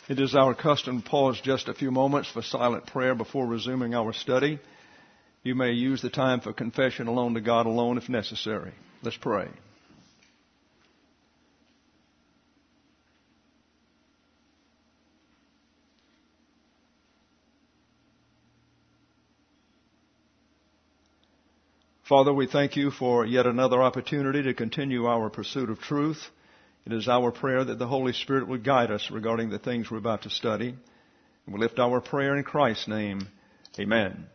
It is our custom to pause just a few moments for silent prayer before resuming our study. You may use the time for confession alone to God alone if necessary. Let's pray. Father, we thank you for yet another opportunity to continue our pursuit of truth. It is our prayer that the Holy Spirit would guide us regarding the things we're about to study. And we lift our prayer in Christ's name. Amen.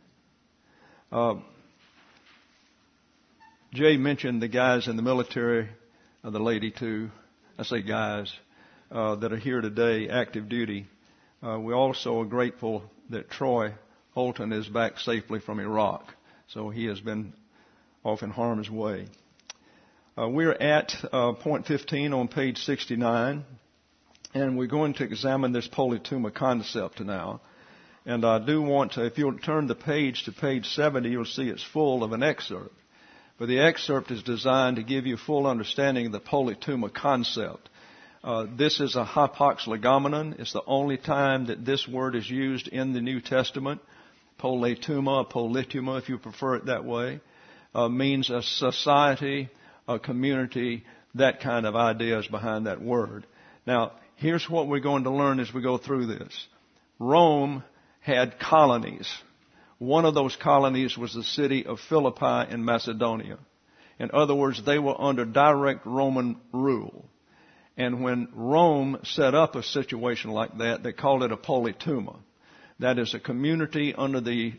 Jay mentioned the guys in the military, the lady too. I say guys, that are here today, active duty. We also are grateful that Troy Holton is back safely from Iraq. So he has been off in harm's way. We're at point 15 on page 69, and we're going to examine this polytuma concept now. And I do want to, if you'll turn the page to page 70, you'll see it's full of an excerpt. But the excerpt is designed to give you full understanding of the polytuma concept. This is a hypox legomenon. It's the only time that this word is used in the New Testament. Polytuma, if you prefer it that way, means a society, a community, that kind of idea is behind that word. Now, here's what we're going to learn as we go through this. Rome had colonies. One of those colonies was the city of Philippi in Macedonia. In other words, they were under direct Roman rule. And when Rome set up a situation like that, they called it a polytuma. That is a community under the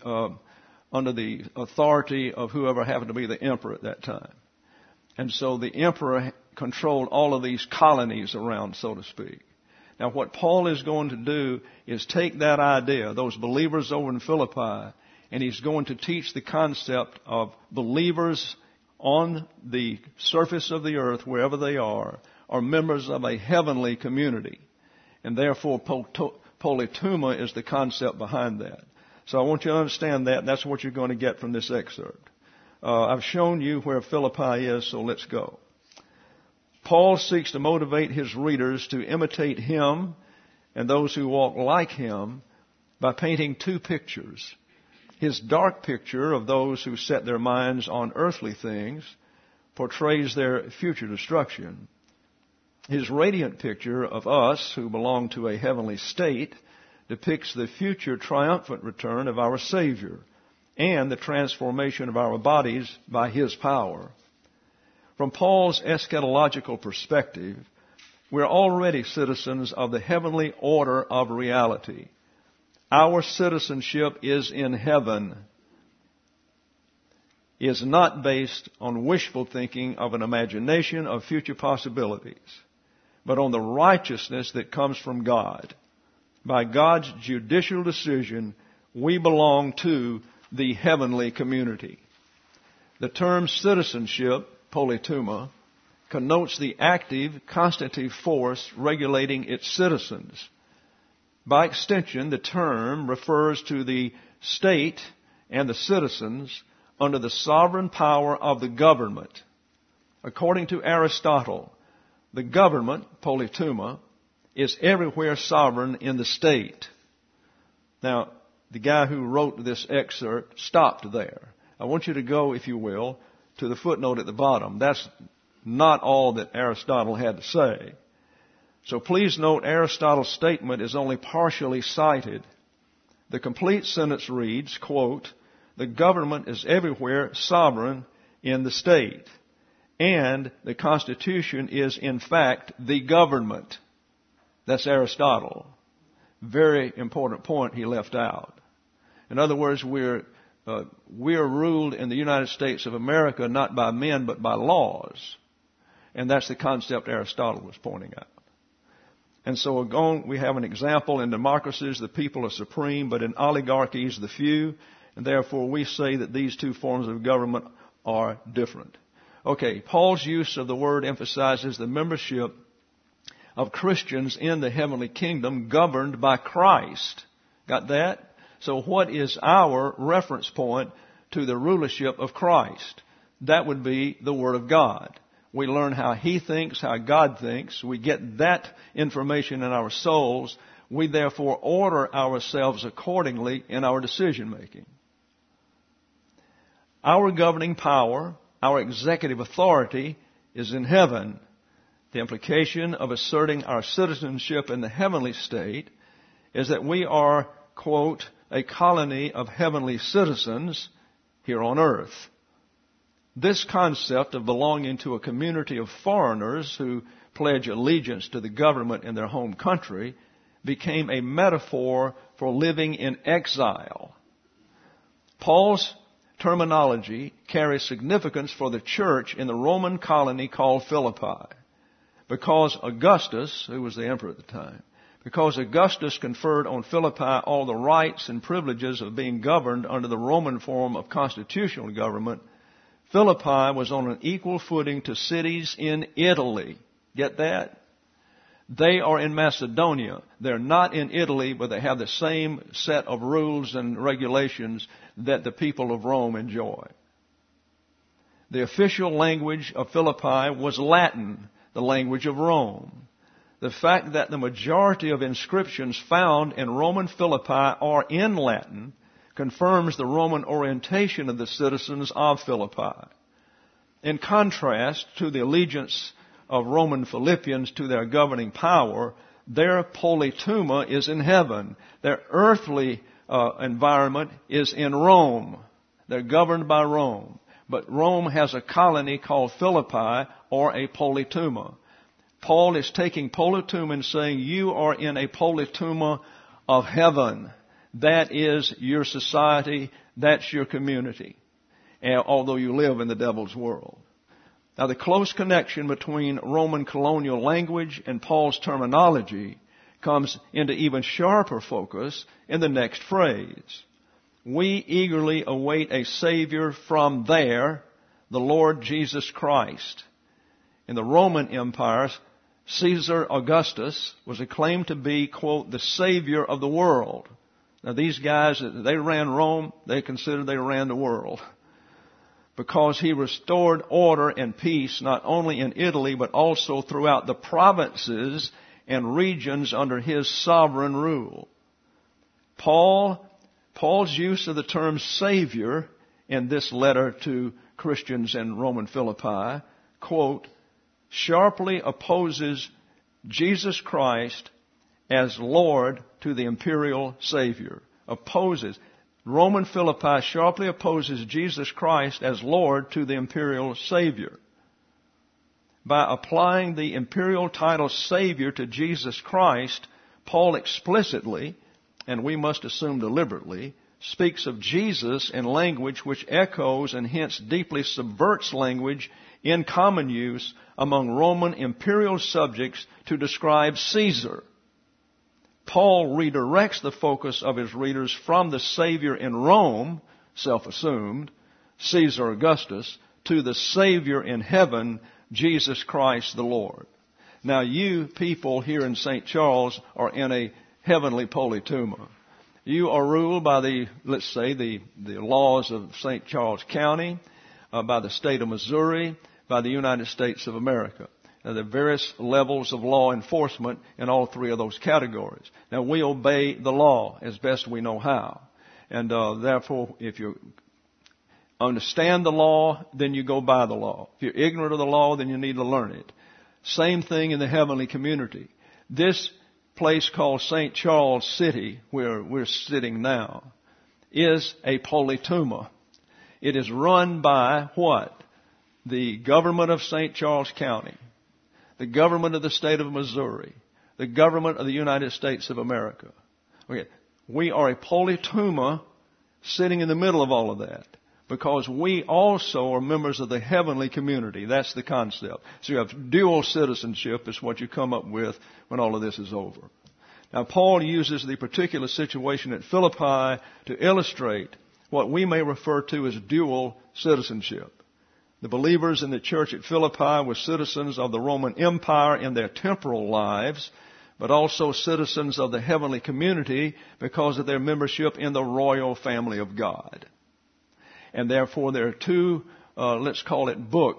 authority of whoever happened to be the emperor at that time. And so the emperor controlled all of these colonies around, so to speak. Now what Paul is going to do is take that idea, those believers over in Philippi, and he's going to teach the concept of believers on the surface of the earth, wherever they are members of a heavenly community. And therefore polytuma is the concept behind that. So I want you to understand that. That's what you're going to get from this excerpt. I've shown you where Philippi is, so let's go. Paul seeks to motivate his readers to imitate him and those who walk like him by painting two pictures. His dark picture of those who set their minds on earthly things portrays their future destruction. His radiant picture of us who belong to a heavenly state depicts the future triumphant return of our Savior and the transformation of our bodies by His power. From Paul's eschatological perspective, we're already citizens of the heavenly order of reality. Our citizenship is in heaven. It is not based on wishful thinking of an imagination of future possibilities, but on the righteousness that comes from God. By God's judicial decision, we belong to the heavenly community. The term citizenship, polytuma, connotes the active, constitutive force regulating its citizens. By extension, the term refers to the state and the citizens under the sovereign power of the government. According to Aristotle, the government, polytuma, is everywhere sovereign in the state. Now, the guy who wrote this excerpt stopped there. I want you to go, if you will, to the footnote at the bottom. That's not all that Aristotle had to say. So please note Aristotle's statement is only partially cited. The complete sentence reads, quote, "The government is everywhere sovereign in the state, and the Constitution is in fact the government." That's Aristotle. Very important point he left out. In other words, we're ruled in the United States of America not by men but by laws. And that's the concept Aristotle was pointing out. And so we have an example in democracies, the people are supreme, but in oligarchies, the few. And therefore we say that these two forms of government are different. Okay, Paul's use of the word emphasizes the membership of Christians in the heavenly kingdom governed by Christ. Got that? So what is our reference point to the rulership of Christ? That would be the Word of God. We learn how He thinks, how God thinks. We get that information in our souls. We therefore order ourselves accordingly in our decision making. Our governing power, our executive authority, is in heaven. The implication of asserting our citizenship in the heavenly state is that we are, quote, a colony of heavenly citizens here on earth. This concept of belonging to a community of foreigners who pledge allegiance to the government in their home country became a metaphor for living in exile. Paul's terminology carries significance for the church in the Roman colony called Philippi. Because Augustus, who was the emperor at the time, because Augustus conferred on Philippi all the rights and privileges of being governed under the Roman form of constitutional government, Philippi was on an equal footing to cities in Italy. Get that? They are in Macedonia. They're not in Italy, but they have the same set of rules and regulations that the people of Rome enjoy. The official language of Philippi was Latin, the language of Rome. The fact that the majority of inscriptions found in Roman Philippi are in Latin confirms the Roman orientation of the citizens of Philippi. In contrast to the allegiance of Roman Philippians to their governing power, their politeuma is in heaven. Their earthly environment is in Rome. They're governed by Rome. But Rome has a colony called Philippi, or a politeuma. Paul is taking politeuma and saying, you are in a politeuma of heaven. That is your society. That's your community. Although you live in the devil's world. Now, the close connection between Roman colonial language and Paul's terminology comes into even sharper focus in the next phrase. We eagerly await a Savior from there, the Lord Jesus Christ. In the Roman Empire, Caesar Augustus was acclaimed to be, quote, the Savior of the world. Now, these guys, they ran Rome, they considered they ran the world. Because he restored order and peace not only in Italy, but also throughout the provinces and regions under his sovereign rule. Paul's use of the term Savior in this letter to Christians in Roman Philippi, quote, sharply opposes Jesus Christ as Lord to the imperial Savior. Opposes. Roman Philippi sharply opposes Jesus Christ as Lord to the imperial Savior. By applying the imperial title Savior to Jesus Christ, Paul explicitly, and we must assume deliberately, speaks of Jesus in language which echoes and hence deeply subverts language in common use among Roman imperial subjects to describe Caesar. Paul redirects the focus of his readers from the Savior in Rome, self-assumed, Caesar Augustus, to the Savior in heaven, Jesus Christ the Lord. Now you people here in St. Charles are in a heavenly politeuma. You are ruled by the laws of St. Charles County, by the state of Missouri, by the United States of America. Now, there are various levels of law enforcement in all three of those categories. Now, we obey the law as best we know how. And therefore, if you understand the law, then you go by the law. If you're ignorant of the law, then you need to learn it. Same thing in the heavenly community. This place called St. Charles City, where we're sitting now, is a politeuma. It is run by what? The government of St. Charles County, the government of the state of Missouri, the government of the United States of America. Okay. We are a politeuma sitting in the middle of all of that because we also are members of the heavenly community. That's the concept. So you have dual citizenship is what you come up with when all of this is over. Now, Paul uses the particular situation at Philippi to illustrate what we may refer to as dual citizenship. The believers in the church at Philippi were citizens of the Roman Empire in their temporal lives, but also citizens of the heavenly community because of their membership in the royal family of God. And therefore there are two, let's call it books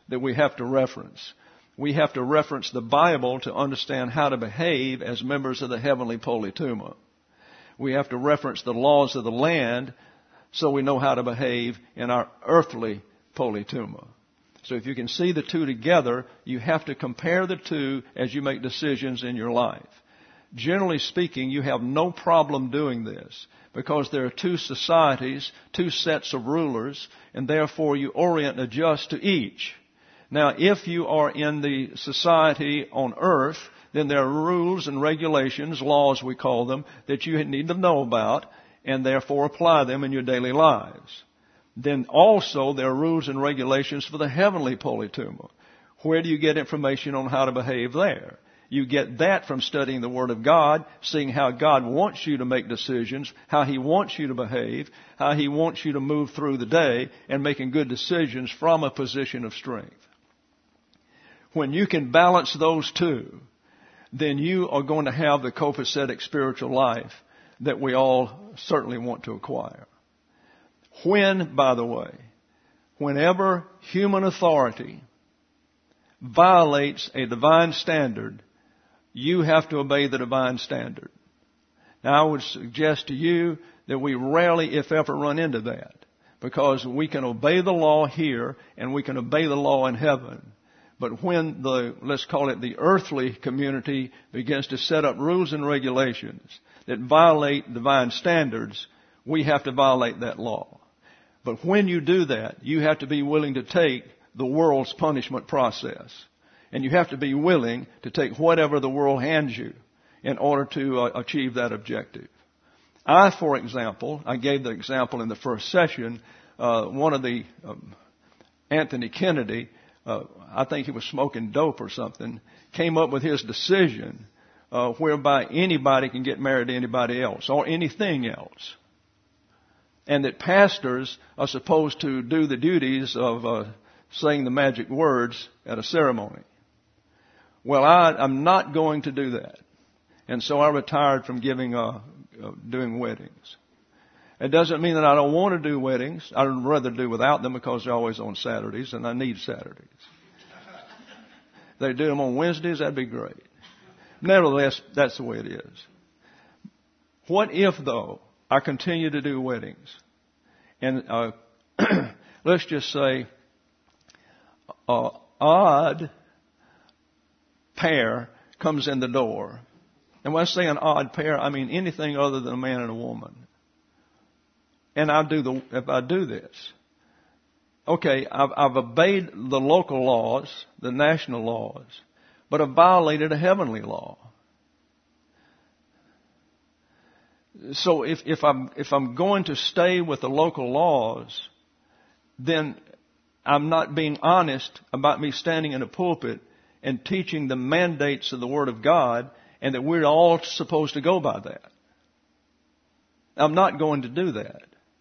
that we have to reference. We have to reference the Bible to understand how to behave as members of the heavenly Politeuma. We have to reference the laws of the land so we know how to behave in our earthly Politeuma. So if you can see the two together, you have to compare the two as you make decisions in your life. Generally speaking, you have no problem doing this because there are two societies, two sets of rulers, and therefore you orient and adjust to each. Now, if you are in the society on earth, then there are rules and regulations, laws we call them, that you need to know about and therefore apply them in your daily lives. Then also there are rules and regulations for the heavenly Politeuma. Where do you get information on how to behave there? You get that from studying the Word of God, seeing how God wants you to make decisions, how He wants you to behave, how He wants you to move through the day, and making good decisions from a position of strength. When you can balance those two, then you are going to have the copacetic spiritual life that we all certainly want to acquire. When, by the way, whenever human authority violates a divine standard, you have to obey the divine standard. Now, I would suggest to you that we rarely, if ever, run into that, because we can obey the law here and we can obey the law in heaven. But when let's call it the earthly community begins to set up rules and regulations that violate divine standards, we have to violate that law. But when you do that, you have to be willing to take the world's punishment process. And you have to be willing to take whatever the world hands you in order to achieve that objective. For example, I gave the example in the first session, Anthony Kennedy, I think he was smoking dope or something, came up with his decision whereby anybody can get married to anybody else or anything else. And that pastors are supposed to do the duties of saying the magic words at a ceremony. Well, I'm not going to do that. And so I retired from doing weddings. It doesn't mean that I don't want to do weddings. I'd rather do without them because they're always on Saturdays, and I need Saturdays. They do them on Wednesdays, that'd be great. Nevertheless, that's the way it is. What if, though, I continue to do weddings? And let's just say odd pair comes in the door. And when I say an odd pair, I mean anything other than a man and a woman. And if I do this, okay, I've obeyed the local laws, the national laws, but I've violated a heavenly law. So if I'm going to stay with the local laws, then I'm not being honest about me standing in a pulpit and teaching the mandates of the Word of God, and that we're all supposed to go by that. I'm not going to do that.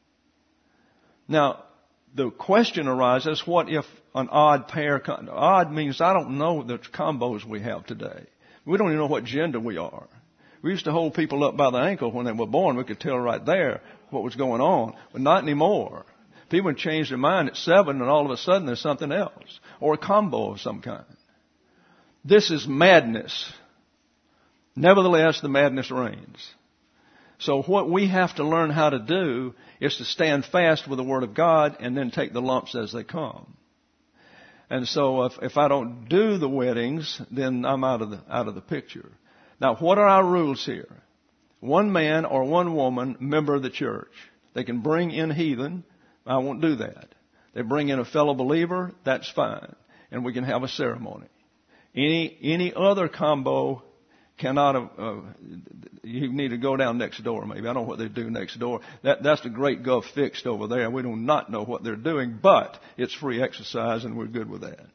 Now, the question arises, what if an odd pair, odd means I don't know the combos we have today. We don't even know what gender we are. We used to hold people up by the ankle when they were born. We could tell right there what was going on, but not anymore. People would change their mind at 7 and all of a sudden there's something else, or a combo of some kind. This is madness. Nevertheless, the madness reigns. So what we have to learn how to do is to stand fast with the Word of God and then take the lumps as they come. And so if I don't do the weddings, then I'm out of the picture. Now, what are our rules here? One man or one woman, member of the church. They can bring in heathen. I won't do that. They bring in a fellow believer. That's fine. And we can have a ceremony. Any other combo cannot, you need to go down next door maybe. I don't know what they do next door. That's the great gov fixed over there. We do not know what they're doing, but it's free exercise and we're good with that.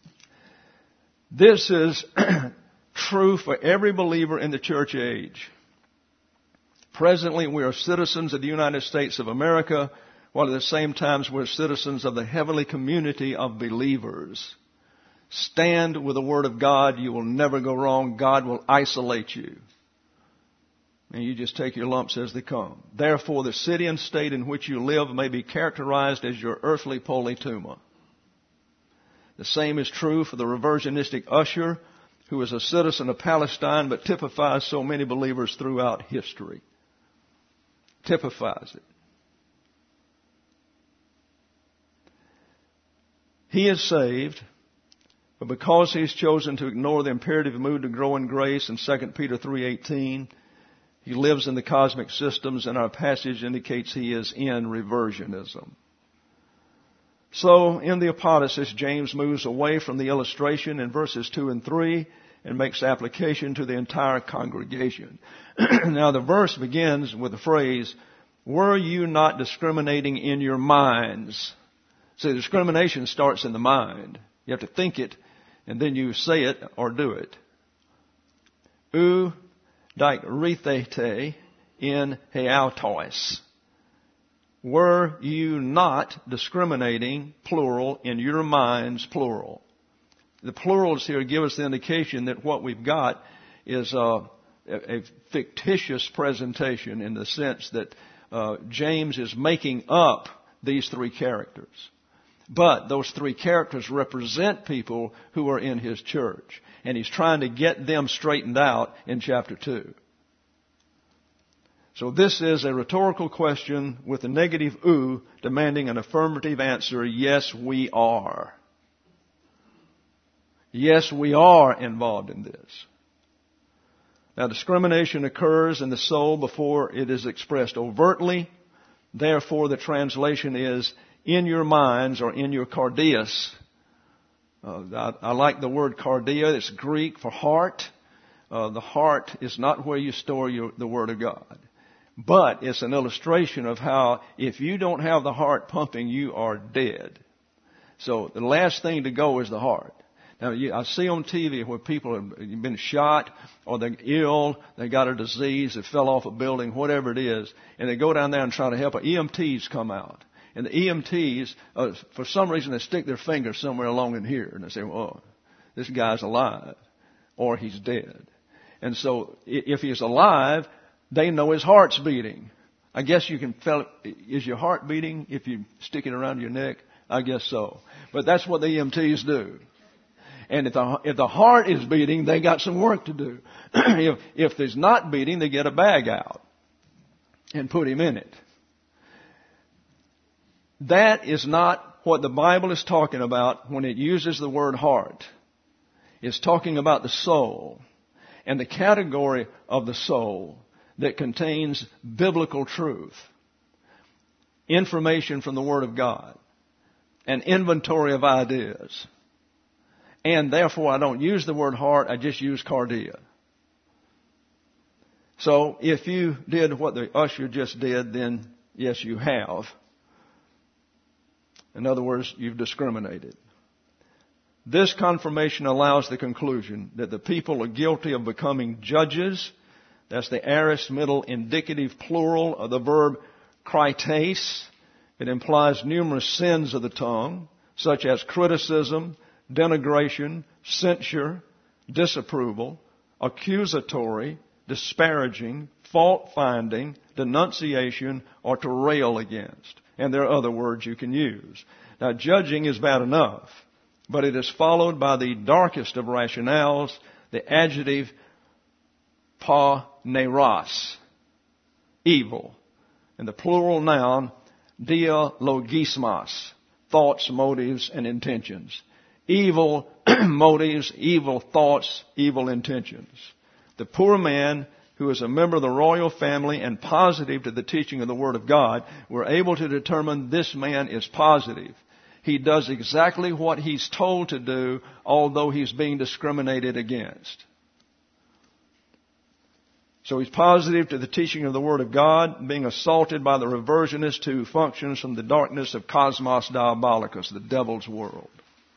This is true for every believer in the church age. Presently, we are citizens of the United States of America, while at the same time we're citizens of the heavenly community of believers. Stand with the Word of God. You will never go wrong. God will isolate you. And you just take your lumps as they come. Therefore, the city and state in which you live may be characterized as your earthly Politeuma. The same is true for the reversionistic usher, who is a citizen of Palestine but typifies so many believers throughout history. Typifies it. He is saved, but because he's chosen to ignore the imperative mood to grow in grace in 2 Peter 3:18, he lives in the cosmic systems, and our passage indicates he is in reversionism. So, in the apodosis, James moves away from the illustration in verses 2 and 3 and makes application to the entire congregation. Now, the verse begins with the phrase, "Were you not discriminating in your minds?" See, discrimination starts in the mind. You have to think it, and then you say it or do it. Ou dikrithete in heautois. Were you not discriminating, plural, in your minds, plural? The plurals here give us the indication that what we've got is a fictitious presentation in the sense that James is making up these three characters. But those three characters represent people who are in his church. And he's trying to get them straightened out in chapter 2. So this is a rhetorical question with a negative ou demanding an affirmative answer, yes, we are. Yes, we are involved in this. Now, discrimination occurs in the soul before it is expressed overtly. Therefore, the translation is in your minds or in your cardias. I like the word cardia. It's Greek for heart. The heart is not where you store the Word of God. But it's an illustration of how if you don't have the heart pumping, you are dead. So the last thing to go is the heart. Now, I see on TV where people have been shot or they're ill, they got a disease, they fell off a building, whatever it is, and they go down there and try to help. EMTs come out. And the EMTs, for some reason, they stick their finger somewhere along in here. And they say, well, this guy's alive or he's dead. And so if he's alive, they know his heart's beating. I guess you can feel it. Is your heart beating if you stick it around your neck? I guess so. But that's what the EMTs do. And if the heart is beating, they got some work to do. If there's not beating, they get a bag out and put him in it. That is not what the Bible is talking about when it uses the word heart. It's talking about the soul and the category of the soul that contains biblical truth, information from the Word of God, an inventory of ideas. And therefore, I don't use the word heart, I just use cardia. So, if you did what the usher just did, then yes, you have. In other words, you've discriminated. This confirmation allows the conclusion that the people are guilty of becoming judges. That's the aorist middle indicative plural of the verb krites. It implies numerous sins of the tongue, such as criticism, denigration, censure, disapproval, accusatory, disparaging, fault-finding, denunciation, or to rail against. And there are other words you can use. Now, judging is bad enough, but it is followed by the darkest of rationales, the adjective paneros, evil, and the plural noun dialogismos, thoughts, motives, and intentions. Evil motives, evil thoughts, evil intentions. The poor man who is a member of the royal family and positive to the teaching of the Word of God, we're able to determine this man is positive. He does exactly what he's told to do, although he's being discriminated against. So he's positive to the teaching of the Word of God, being assaulted by the reversionist who functions from the darkness of cosmos diabolicus, the devil's world.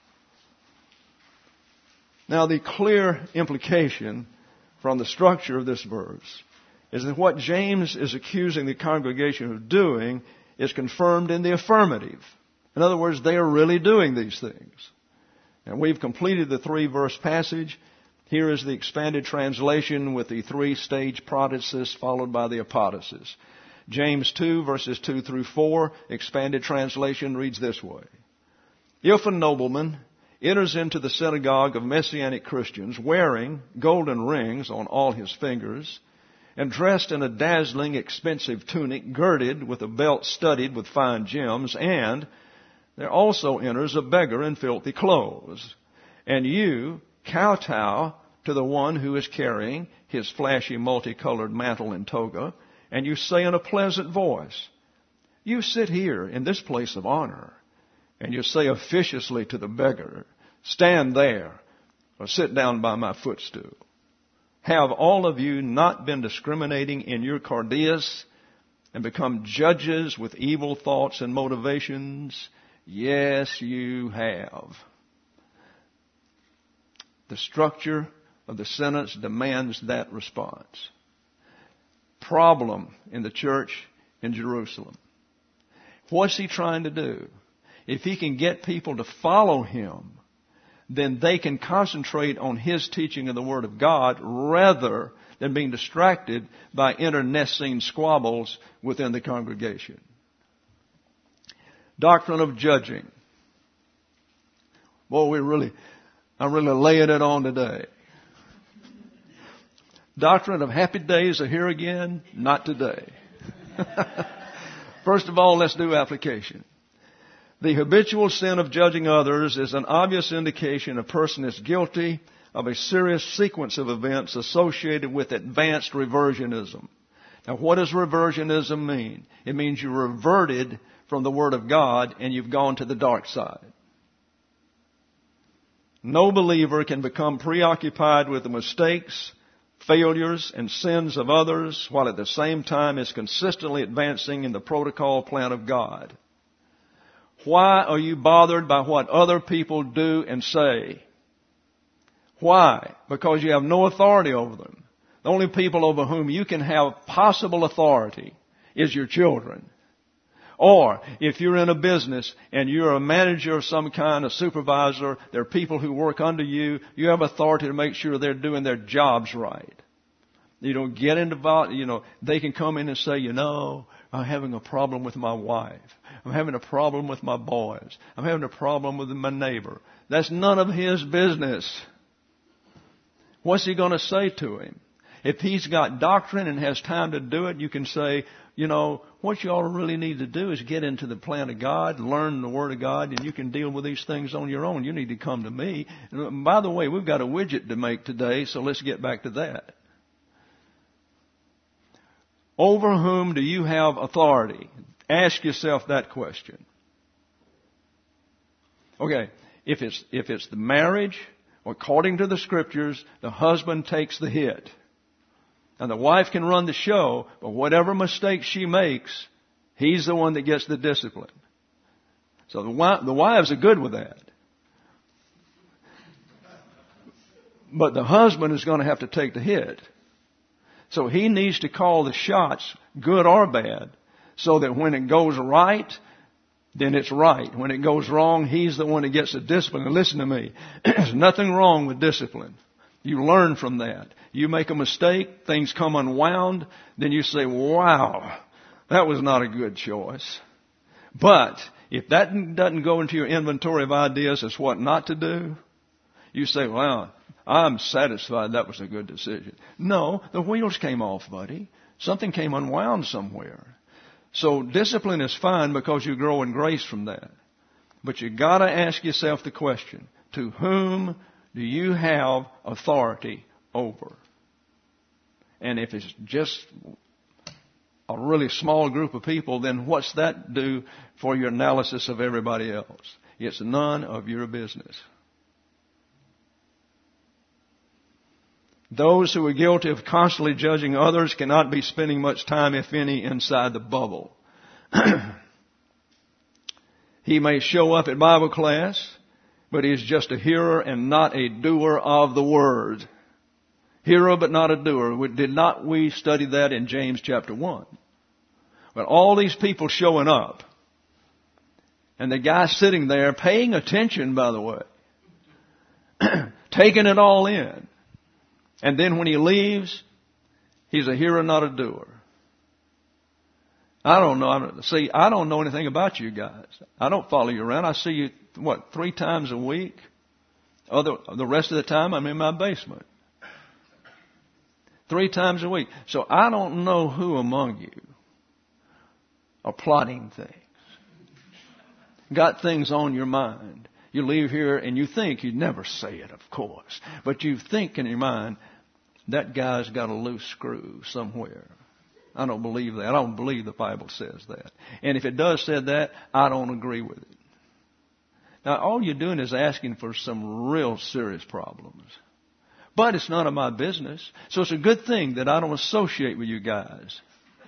Now, the clear implication from the structure of this verse is that what James is accusing the congregation of doing is confirmed in the affirmative. In other words, they are really doing these things. And we've completed the 3-verse passage. Here is the expanded translation with the 3-stage protasis followed by the apodosis. James 2, verses 2 through 4, expanded translation reads this way. If a nobleman enters into the synagogue of Messianic Christians wearing golden rings on all his fingers and dressed in a dazzling, expensive tunic girded with a belt studded with fine gems, and there also enters a beggar in filthy clothes. And you kowtow to the one who is carrying his flashy multicolored mantle and toga, and you say in a pleasant voice, "You sit here in this place of honor." And you say officiously to the beggar, "Stand there or sit down by my footstool." Have all of you not been discriminating in your cardias and become judges with evil thoughts and motivations? Yes, you have. The structure of the sentence demands that response. Problem in the church in Jerusalem. What's he trying to do? If he can get people to follow him, then they can concentrate on his teaching of the Word of God rather than being distracted by internecine squabbles within the congregation. Doctrine of judging. Boy, I'm really laying it on today. Doctrine of happy days are here again? Not today. First of all, let's do application. The habitual sin of judging others is an obvious indication a person is guilty of a serious sequence of events associated with advanced reversionism. Now, what does reversionism mean? It means you reverted from the Word of God and you've gone to the dark side. No believer can become preoccupied with the mistakes, failures, and sins of others while at the same time is consistently advancing in the protocol plan of God. Why are you bothered by what other people do and say? Why? Because you have no authority over them. The only people over whom you can have possible authority is your children. Or if you're in a business and you're a manager of some kind, a supervisor, there are people who work under you, you have authority to make sure they're doing their jobs right. You don't get involved, they can come in and say, I'm having a problem with my wife. I'm having a problem with my boys. I'm having a problem with my neighbor. That's none of his business. What's he going to say to him? If he's got doctrine and has time to do it, you can say, what you all really need to do is get into the plan of God, learn the Word of God, and you can deal with these things on your own. You need to come to me. And by the way, we've got a widget to make today, so let's get back to that. Over whom do you have authority? Ask yourself that question. Okay, if it's the marriage, according to the Scriptures, the husband takes the hit. And the wife can run the show, but whatever mistake she makes, he's the one that gets the discipline. So the wives are good with that. But the husband is going to have to take the hit. So he needs to call the shots, good or bad, so that when it goes right, then it's right. When it goes wrong, he's the one that gets the discipline. And listen to me, there's nothing wrong with discipline. You learn from that. You make a mistake, things come unwound, then you say, wow, that was not a good choice. But if that doesn't go into your inventory of ideas as what not to do, you say, well, I'm satisfied that was a good decision. No, the wheels came off, buddy. Something came unwound somewhere. So discipline is fine because you grow in grace from that. But you got to ask yourself the question, to whom do you have authority over? And if it's just a really small group of people, then what's that do for your analysis of everybody else? It's none of your business. Those who are guilty of constantly judging others cannot be spending much time, if any, inside the bubble. He may show up at Bible class, but he's just a hearer and not a doer of the word. Hearer but not a doer. Did not we study that in James chapter 1? But all these people showing up, and the guy sitting there paying attention, by the way, taking it all in. And then when he leaves, he's a hearer, not a doer. I don't know. See, I don't know anything about you guys. I don't follow you around. I see you, 3 times a week? The rest of the time, I'm in my basement. 3 times a week. So I don't know who among you are plotting things. Got things on your mind. You leave here and you think, you'd never say it, of course, but you think in your mind, that guy's got a loose screw somewhere. I don't believe that. I don't believe the Bible says that. And if it does say that, I don't agree with it. Now, all you're doing is asking for some real serious problems. But it's none of my business. So it's a good thing that I don't associate with you guys.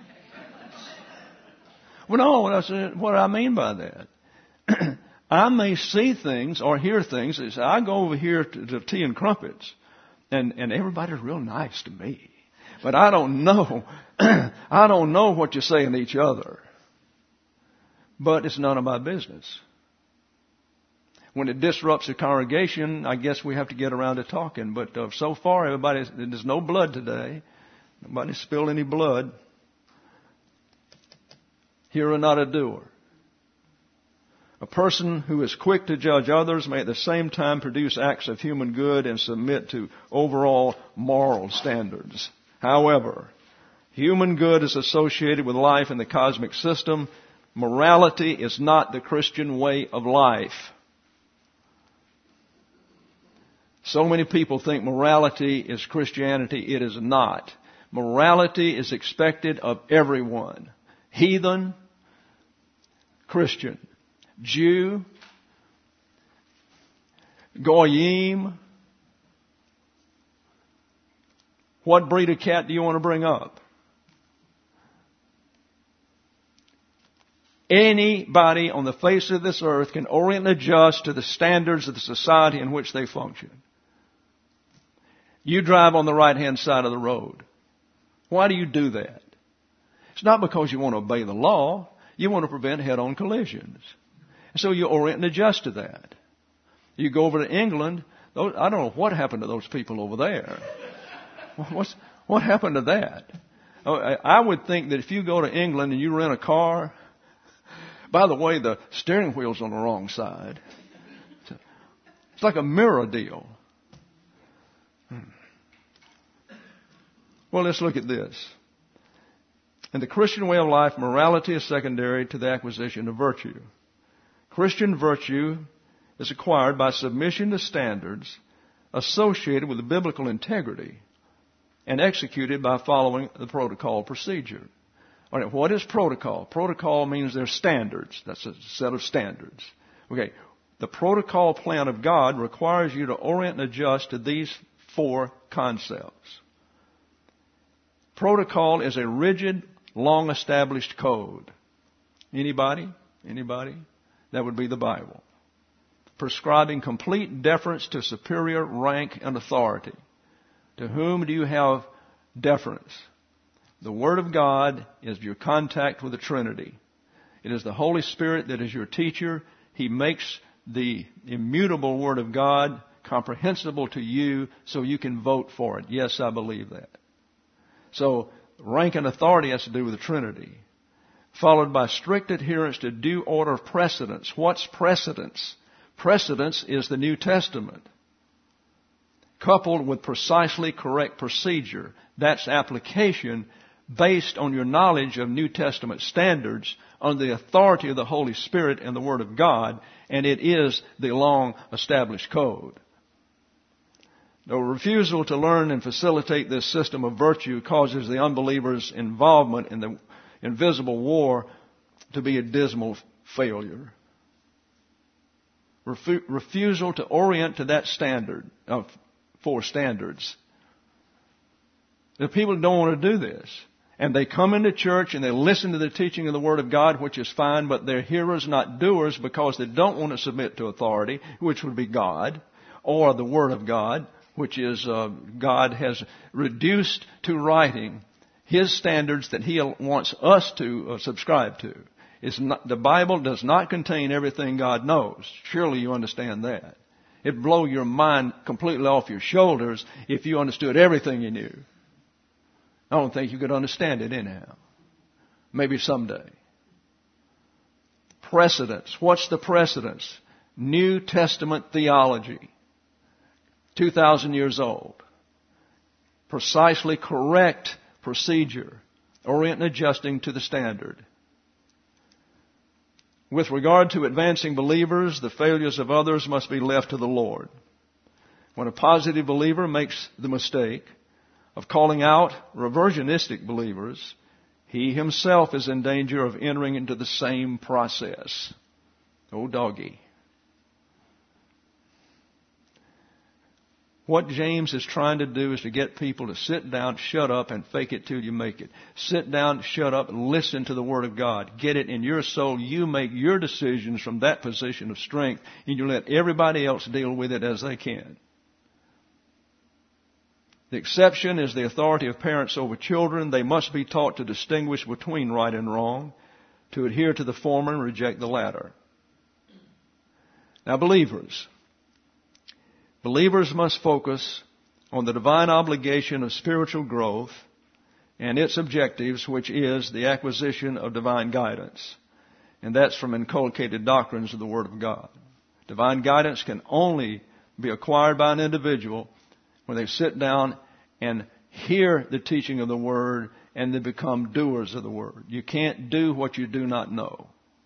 Well, no, what I mean by that. I may see things or hear things. I go over here to Tea and Crumpets, and everybody's real nice to me. But I don't know. I don't know what you're saying to each other. But it's none of my business. When it disrupts the congregation, I guess we have to get around to talking. But so far, there's no blood today. Nobody spilled any blood. Hearer, not a doer. A person who is quick to judge others may at the same time produce acts of human good and submit to overall moral standards. However, human good is associated with life in the cosmic system. Morality is not the Christian way of life. So many people think morality is Christianity. It is not. Morality is expected of everyone. Heathen, Christian, Jew, Goyim. What breed of cat do you want to bring up? Anybody on the face of this earth can orient and adjust to the standards of the society in which they function. You drive on the right-hand side of the road. Why do you do that? It's not because you want to obey the law. You want to prevent head-on collisions. So you orient and adjust to that. You go over to England. I don't know what happened to those people over there. What happened to that? I would think that if you go to England and you rent a car, by the way, the steering wheel's on the wrong side. It's like a mirror deal. Well, let's look at this. In the Christian way of life, morality is secondary to the acquisition of virtue. Christian virtue is acquired by submission to standards associated with the biblical integrity and executed by following the protocol procedure. All right, what is protocol? Protocol means there's standards. That's a set of standards. Okay, the protocol plan of God requires you to orient and adjust to these 4 concepts. Protocol is a rigid, long-established code. Anybody? That would be the Bible. Prescribing complete deference to superior rank and authority. To whom do you have deference? The Word of God is your contact with the Trinity. It is the Holy Spirit that is your teacher. He makes the immutable Word of God comprehensible to you so you can vote for it. Yes, I believe that. So rank and authority has to do with the Trinity. Followed by strict adherence to due order of precedence. What's precedence? Precedence is the New Testament. Coupled with precisely correct procedure. That's application based on your knowledge of New Testament standards on the authority of the Holy Spirit and the Word of God, and it is the long-established code. The refusal to learn and facilitate this system of virtue causes the unbeliever's involvement in the invisible war to be a dismal failure. Refusal to orient to that standard of 4 standards. The people don't want to do this. And they come into church and they listen to the teaching of the Word of God, which is fine, but they're hearers, not doers, because they don't want to submit to authority, which would be God, or the Word of God, which is God has reduced to writing His standards that He wants us to subscribe to. The Bible does not contain everything God knows. Surely you understand that. It'd blow your mind completely off your shoulders if you understood everything you knew. I don't think you could understand it anyhow. Maybe someday. Precedence. What's the precedence? New Testament theology. 2,000 years old. Precisely correct procedure, orient and adjusting to the standard. With regard to advancing believers, the failures of others must be left to the Lord. When a positive believer makes the mistake of calling out reversionistic believers, he himself is in danger of entering into the same process. Oh, doggy. What James is trying to do is to get people to sit down, shut up, and fake it till you make it. Sit down, shut up, and listen to the Word of God. Get it in your soul. You make your decisions from that position of strength, and you let everybody else deal with it as they can. The exception is the authority of parents over children. They must be taught to distinguish between right and wrong, to adhere to the former and reject the latter. Now, believers must focus on the divine obligation of spiritual growth and its objectives, which is the acquisition of divine guidance. And that's from inculcated doctrines of the Word of God. Divine guidance can only be acquired by an individual when they sit down and hear the teaching of the Word and they become doers of the Word. You can't do what you do not know.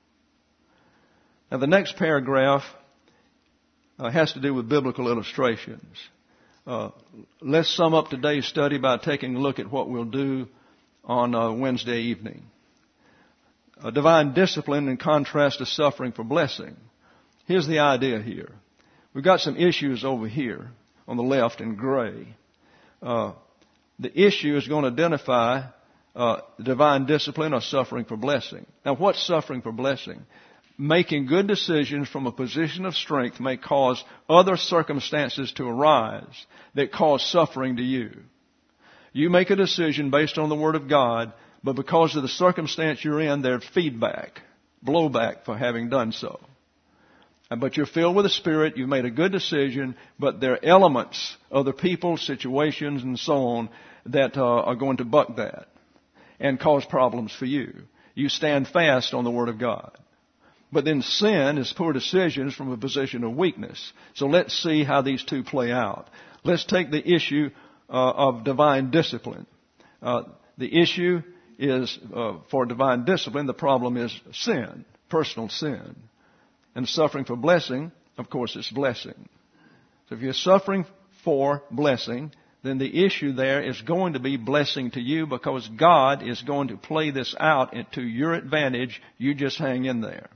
Now, the next paragraph has to do with biblical illustrations. Let's sum up today's study by taking a look at what we'll do on Wednesday evening. Divine discipline in contrast to suffering for blessing. Here's the idea here. We've got some issues over here on the left in gray. The issue is going to identify divine discipline or suffering for blessing. Now, what's suffering for blessing? Making good decisions from a position of strength may cause other circumstances to arise that cause suffering to you. You make a decision based on the Word of God, but because of the circumstance you're in, there's feedback, blowback for having done so. But you're filled with the Spirit, you've made a good decision, but there are elements, other people, situations, and so on, that are going to buck that and cause problems for you. You stand fast on the Word of God. But then sin is poor decisions from a position of weakness. So let's see how these two play out. Let's take the issue of divine discipline. The issue is for divine discipline, the problem is sin, personal sin. And suffering for blessing, of course, it's blessing. So if you're suffering for blessing, then the issue there is going to be blessing to you because God is going to play this out to your advantage. You just hang in there.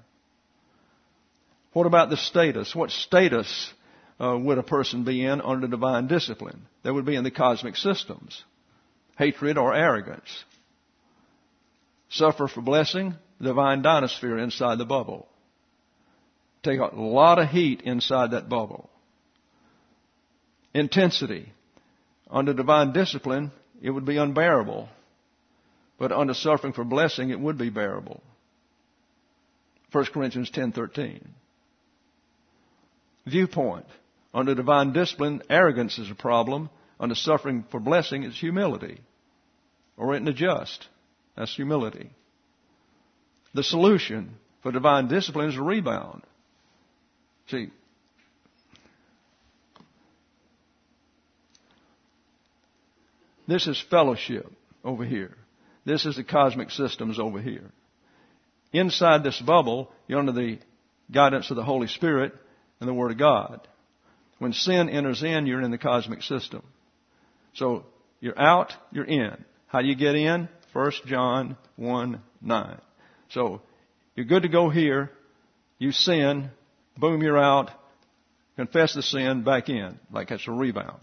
What about the status? What status would a person be in under divine discipline? They would be in the cosmic systems. Hatred or arrogance. Suffer for blessing, divine dinosphere inside the bubble. Take a lot of heat inside that bubble. Intensity. Under divine discipline, it would be unbearable. But under suffering for blessing, it would be bearable. 1 Corinthians 10:13. Viewpoint. Under divine discipline, arrogance is a problem. Under suffering for blessing, it's humility. Orient and adjust. That's humility. The solution for divine discipline is a rebound. See, this is fellowship over here. This is the cosmic systems over here. Inside this bubble, you're under the guidance of the Holy Spirit and the Word of God. When sin enters in, you're in the cosmic system. So you're out, you're in. How do you get in? 1 John 1:9. So you're good to go here. You sin. Boom, you're out. Confess the sin, back in. Like that's a rebound.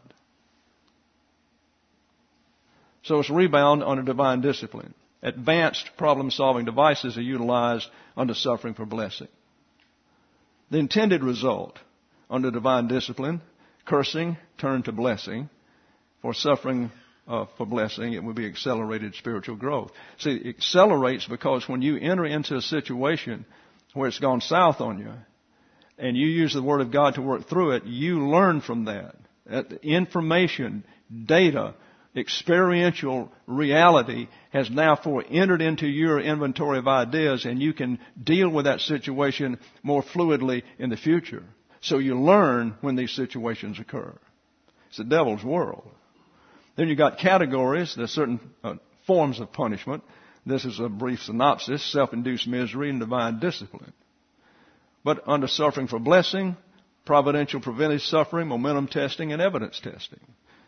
So it's a rebound under divine discipline. Advanced problem-solving devices are utilized under suffering for blessing. The intended result under divine discipline, cursing turned to blessing. For suffering for blessing, it would be accelerated spiritual growth. See, it accelerates because when you enter into a situation where it's gone south on you, and you use the Word of God to work through it, you learn from that. Information, data, experiential reality has now entered into your inventory of ideas, and you can deal with that situation more fluidly in the future. So you learn when these situations occur. It's the devil's world. Then you got categories. There's certain forms of punishment. This is a brief synopsis: self-induced misery and divine discipline. But under suffering for blessing, providential preventive suffering, momentum testing, and evidence testing.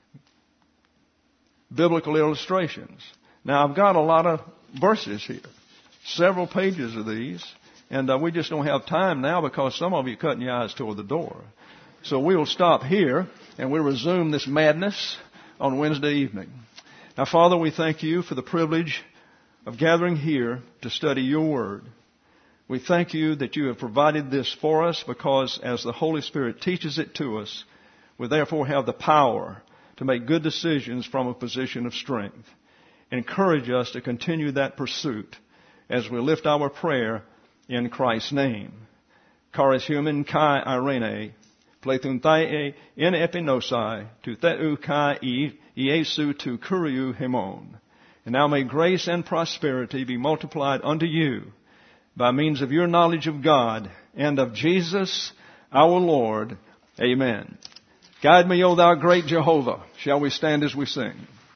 Biblical illustrations. Now, I've got a lot of verses here, several pages of these, and we just don't have time now because some of you are cutting your eyes toward the door. So we will stop here, and we'll resume this madness on Wednesday evening. Now, Father, we thank you for the privilege of gathering here to study your word. We thank you that you have provided this for us because as the Holy Spirit teaches it to us, we therefore have the power to make good decisions from a position of strength. Encourage us to continue that pursuit as we lift our prayer in Christ's name. Charis human kai irene, plethun thai in epinosai, tu theu kai Iesu tu kuriu hemon. And now may grace and prosperity be multiplied unto you by means of your knowledge of God and of Jesus our Lord. Amen. Guide me, O thou great Jehovah. Shall we stand as we sing?